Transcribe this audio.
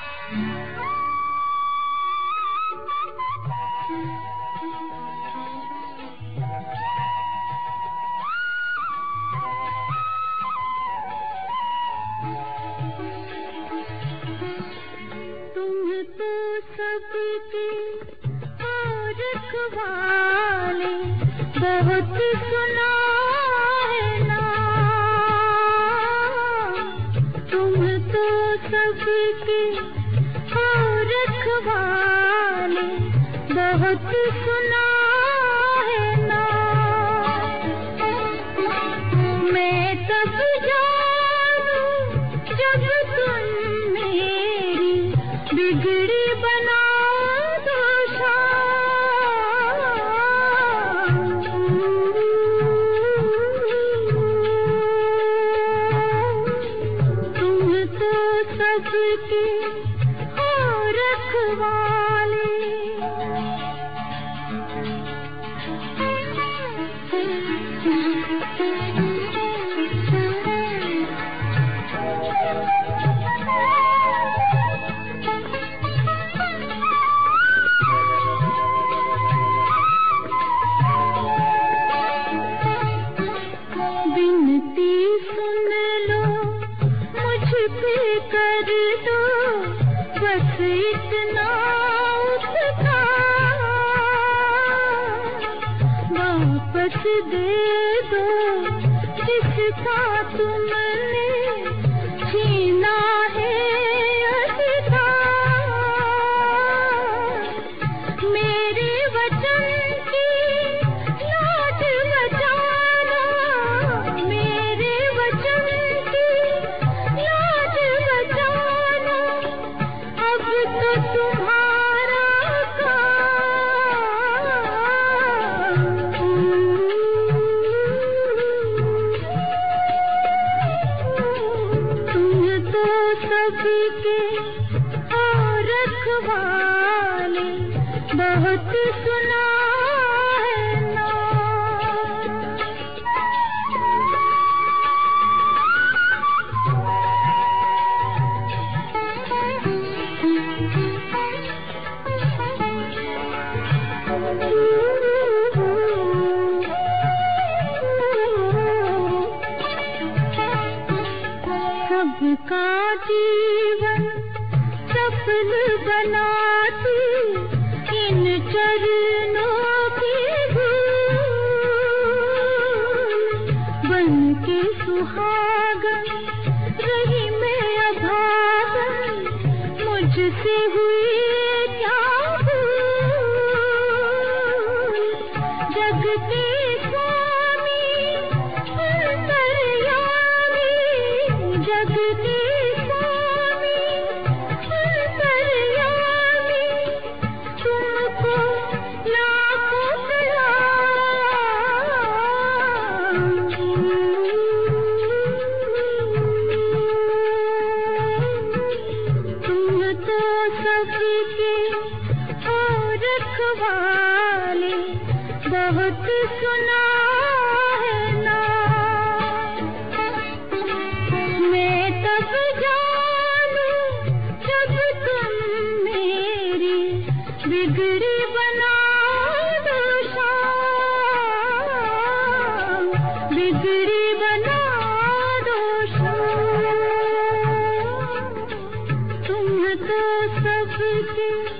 सबके और रखवाले बहुत सुना है ना, तुम तो सबके और रखवाले बहुत सुना है ना। मैं तब जानूं जब तुम मेरी बिगड़ी बना दो तुम तो सबके और रखवाले। बिनती सुन लो मुझ पे कर दो बस इतना उपकार, वापस दे दो जिसका तुमने छीना है अधिकार। मेरे वचन की लाज बचाना, मेरे वचन की लाज बचाना, अब तो तुम्हारा काम। तुम तो सबके और रखवाले बहुत सुना है ना। सबका जीवन सफल बनाती इन चरणों की धूल, बन के सुहागन रही मैं अभागन, मुझसे हुई क्या भूल। जग के स्वामी अंतर्यामी, जग के स्वामी अंतर्यामी, तुमको लाखों सलाम। तुम तो सबके और रखवाले बहुत सुना है ना। मैं तब जानूं जब तुम मेरी बिगड़ी बना दो शाम, बिगड़ी बना दो शाम। तुम तो सबके